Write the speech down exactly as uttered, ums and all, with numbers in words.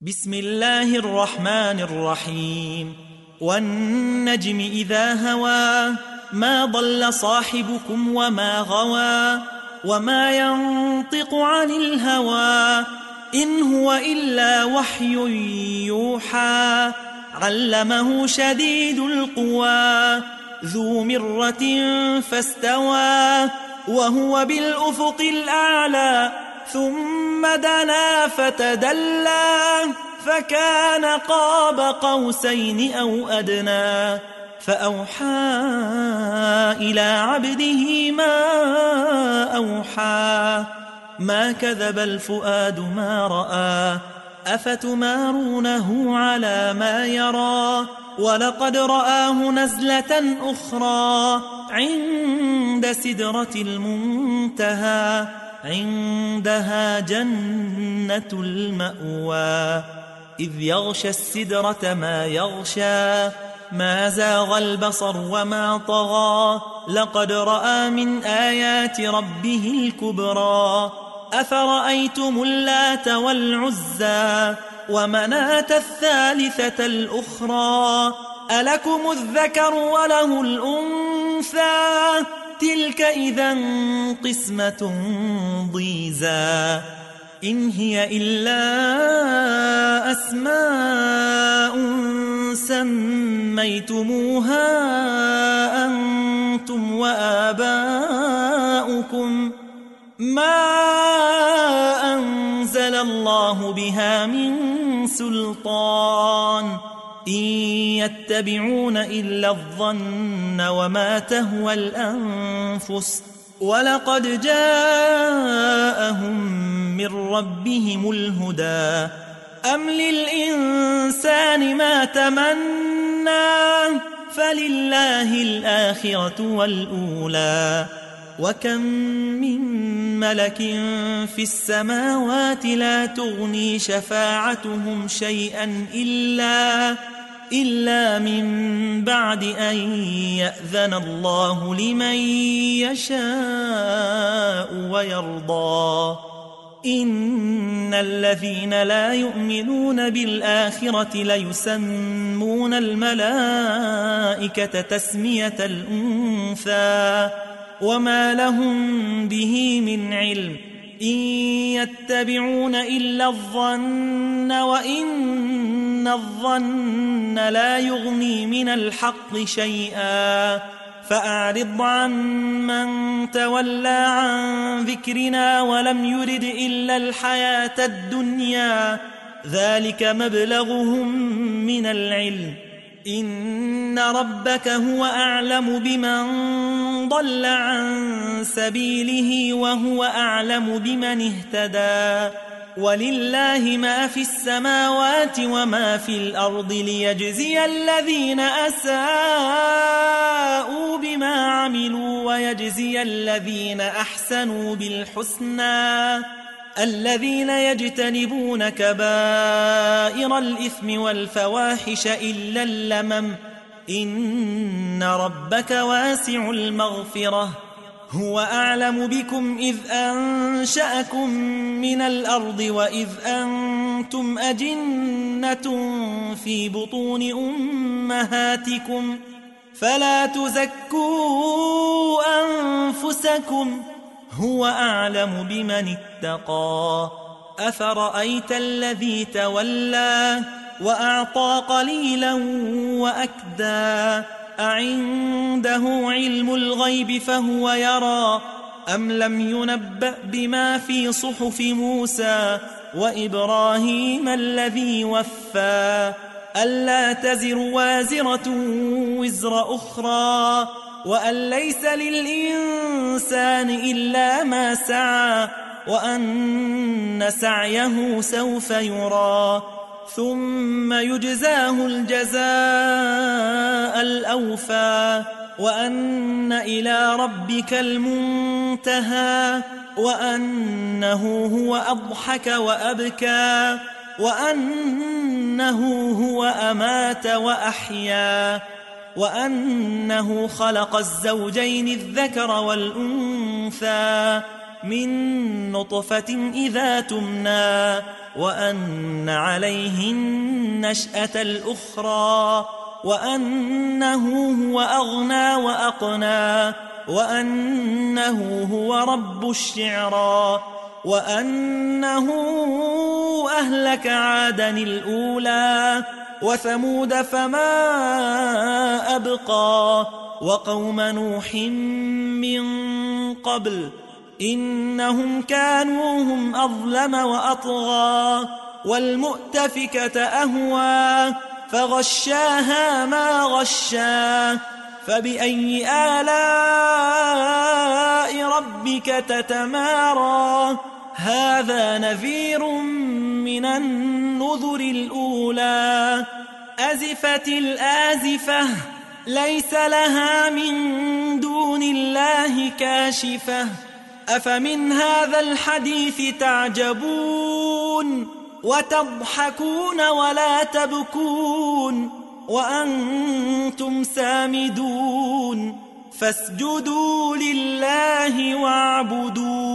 بسم الله الرحمن الرحيم والنجم إذا هوى ما ضل صاحبكم وما غوى وما ينطق عن الهوى إن هو إلا وحي يوحى علمه شديد القوى ذو مرة فاستوى وهو بالأفق الأعلى ثم دنا فتدلى فكان قاب قوسين أو أدنى فأوحى إلى عبده ما أوحى ما كذب الفؤاد ما رأى أفتمارونه على ما يرى ولقد رآه نزلة أخرى عند سدرة المنتهى عندها جنة المأوى إذ يغشى السدرة ما يغشى ما زاغ البصر وما طغى لقد رأى من آيات ربه الكبرى أفرأيتم اللات والعزى ومناة الثالثة الأخرى ألكم الذكر وله الأنثى تلك إذا قسمة ضيزى إن هي إلا أسماء سميتموها أنتم وآباؤكم ما أنزل الله بها من سلطان إن يتبعون إلا الظن وما تهوى الأنفس ولقد جاءهم من ربهم الهدى أم للإنسان ما تمنى فلله الآخرة والأولى وكم من ملك في السماوات لا تغني شفاعتهم شيئا إلا إلا من بعد أن يأذن الله لمن يشاء ويرضى إن الذين لا يؤمنون بالآخرة ليسمون الملائكة تسمية الأنثى وما لهم به من علم إن يتبعون إلا الظن وإن الظن لا يغني من الحق شيئا فأعرض عن من تولى عن ذكرنا ولم يرد إلا الحياة الدنيا ذلك مبلغهم من العلم إن ربك هو أعلم بمن ضل عن سبيله وهو أعلم بمن اهتدى ولله ما في السماوات وما في الأرض ليجزي الذين أساءوا بما عملوا ويجزي الذين أحسنوا بالحسنى الذين يجتنبون كبائر الإثم والفواحش إلا اللمم إن ربك واسع المغفرة هو أعلم بكم إذ أنشأكم من الأرض وإذ أنتم أجنة في بطون أمهاتكم فلا تزكوا أنفسكم هو أعلم بمن اتقى أفرأيت الذي تولى وأعطى قليلا وأكدى أعنده علم الغيب فهو يرى أم لم ينبأ بما في صحف موسى وإبراهيم الذي وفى ألا تزر وازرة وزر أخرى وأن ليس للإنسان إلا ما سعى وأن سعيه سوف يرى ثم يجزاه الجزاء الأوفى وأن إلى ربك المنتهى وأنه هو أضحك وأبكى وأنه هو أمات وأحيا وأنه خلق الزوجين الذكر والأنثى من نطفة إذا تمنى وأن عليه النشأة الأخرى وأنه هو أغنى وأقنى وأنه هو رب الشعرى وأنه أهلك عادا الأولى وثمود فما أبقى وقوم نوح من قبل إنهم كانوا هم أظلم وأطغى والمؤتفكة أهوى فغشاها ما غشا فبأي آلاء ربك تتمارى هذا نذير من النذر الأولى أزفت الآزفة ليس لها من دون الله كاشفة أفمن هذا الحديث تعجبون وتضحكون ولا تبكون وأنتم سامدون فاسجدوا لله واعبدوا